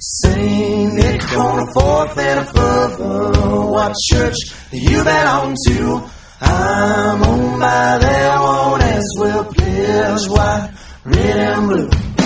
St. Nick on the 4th and a 5th. What church do you belong to? I'm on by there, won't as well pledge white, red and blue.